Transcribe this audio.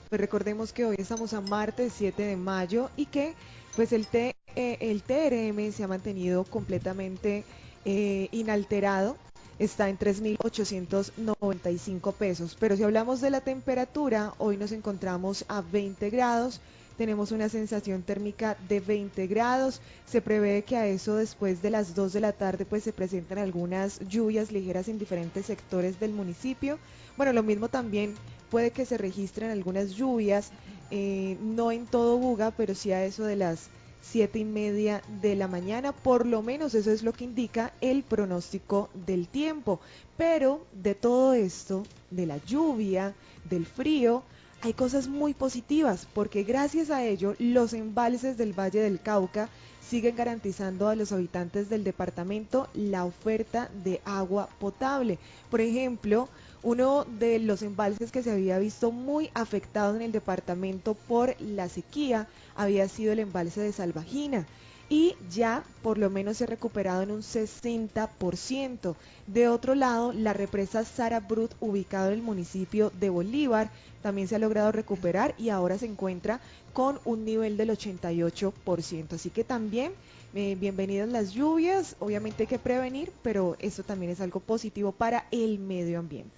Pues recordemos que hoy estamos a martes 7 de mayo y que pues el TRM se ha mantenido completamente inalterado, está en 3.895 pesos. Pero si hablamos de la temperatura, hoy nos encontramos a 20 grados, tenemos una sensación térmica de 20 grados, se prevé que a eso después de las 2 de la tarde pues se presentan algunas lluvias ligeras en diferentes sectores del municipio. Bueno, lo mismo también puede que se registren algunas lluvias, no en todo Buga, pero sí a eso de las 7:30 de la mañana, por lo menos eso es lo que indica el pronóstico del tiempo. Pero de todo esto, de la lluvia, del frío, hay cosas muy positivas, porque gracias a ello los embalses del Valle del Cauca siguen garantizando a los habitantes del departamento la oferta de agua potable. Por ejemplo, uno de los embalses que se había visto muy afectado en el departamento por la sequía había sido el embalse de Salvajina y ya por lo menos se ha recuperado en un 60%. De otro lado, la represa Sara Brut, ubicado en el municipio de Bolívar, también se ha logrado recuperar y ahora se encuentra con un nivel del 88%. Así que también bienvenidas las lluvias, obviamente hay que prevenir, pero esto también es algo positivo para el medio ambiente.